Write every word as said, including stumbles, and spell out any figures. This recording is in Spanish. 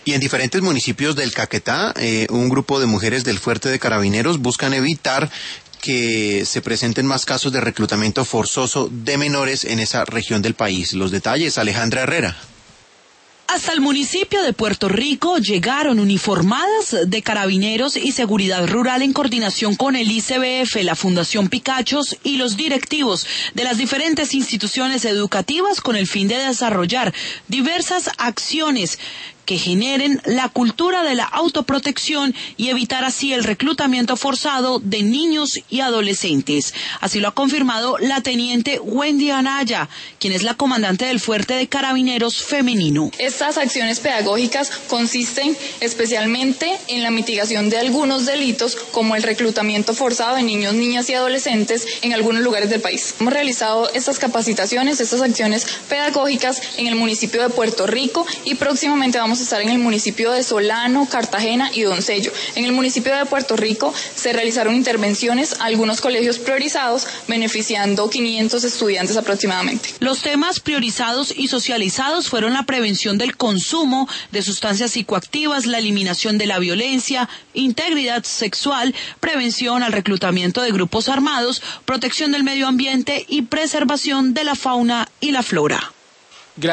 Y en diferentes municipios del Caquetá, eh, un grupo de mujeres del Fuerte de Carabineros buscan evitar que se presenten más casos de reclutamiento forzoso de menores en esa región del país. Los detalles, Alejandra Herrera. Hasta el municipio de Puerto Rico llegaron uniformadas de Carabineros y Seguridad Rural en coordinación con el I C B F, la Fundación Picachos y los directivos de las diferentes instituciones educativas con el fin de desarrollar diversas acciones que generen la cultura de la autoprotección y evitar así el reclutamiento forzado de niños y adolescentes. Así lo ha confirmado la teniente Wendy Anaya, quien es la comandante del Fuerte de Carabineros femenino. Estas acciones pedagógicas consisten especialmente en la mitigación de algunos delitos como el reclutamiento forzado de niños, niñas y adolescentes en algunos lugares del país. Hemos realizado estas capacitaciones, estas acciones pedagógicas en el municipio de Puerto Rico y próximamente vamos a estar en el municipio de Solano, Cartagena y Doncello. En el municipio de Puerto Rico se realizaron intervenciones a algunos colegios priorizados, beneficiando quinientos estudiantes aproximadamente. Los temas priorizados y socializados fueron la prevención del consumo de sustancias psicoactivas, la eliminación de la violencia, integridad sexual, prevención al reclutamiento de grupos armados, protección del medio ambiente y preservación de la fauna y la flora.